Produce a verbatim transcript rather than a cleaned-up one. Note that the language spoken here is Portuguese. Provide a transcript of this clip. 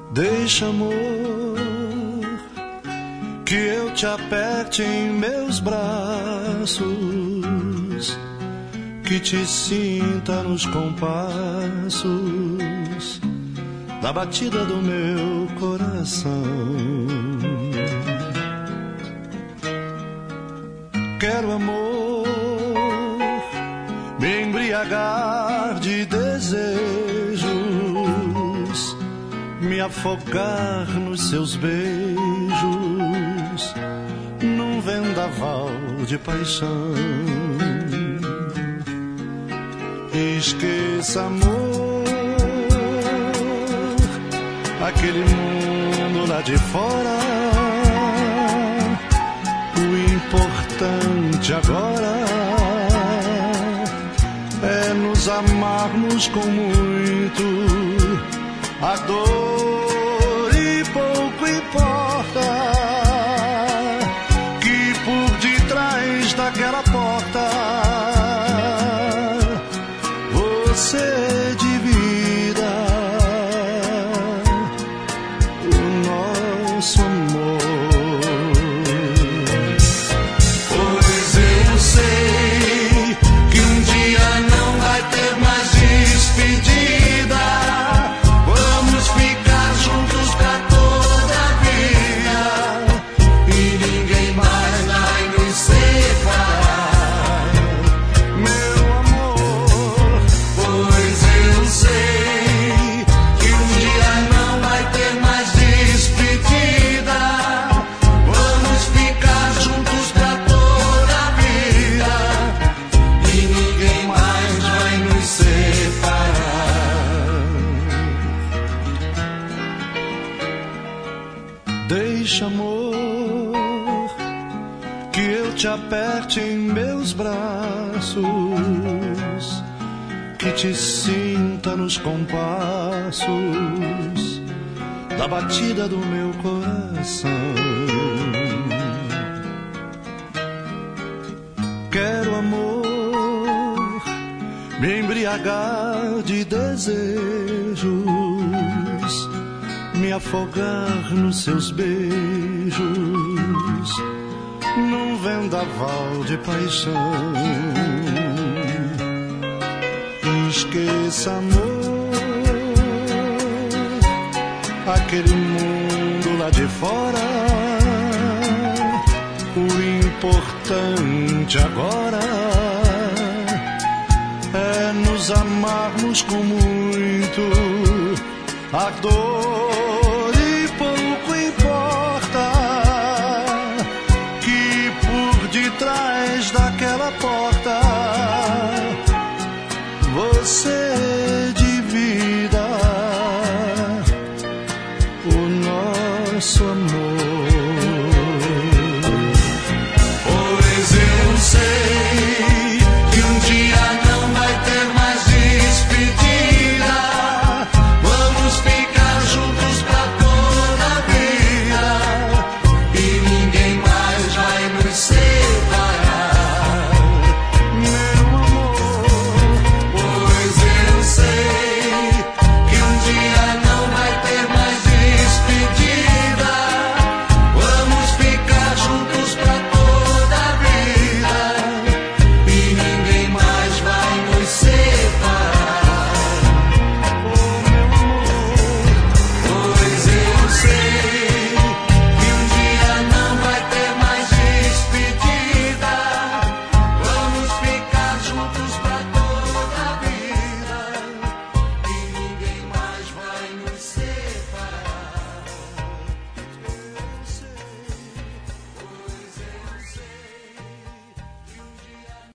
Deixa, amor, que eu te aperte em meus braços, que te sinta nos compassos da batida do meu coração. Quero, amor, me embriagar de desejos, me afogar nos seus beijos, num vendaval de paixão. Esqueça, amor, aquele mundo lá de fora. O importante agora é nos amarmos com muito ardor, e pouco importa que por detrás daquela porta você divida o nosso amor. Pois eu sei que um dia não vai ter mais despedida. Vamos ficar juntos pra toda a vida e ninguém mais vai nos separar, meu amor. Pois eu sei que um dia não vai ter mais despedida. Vamos ficar juntos pra toda a vida e ninguém mais vai nos separar. Deixa, amor, que eu te aperte em meus braços, que te sinta nos compassos da batida do meu coração. Quero, amor, me embriagar de desejos, me afogar nos seus beijos, num vendaval de paixão. Esqueça, amor, aquele mundo lá de fora. O importante agora é nos amarmos com muito ardor.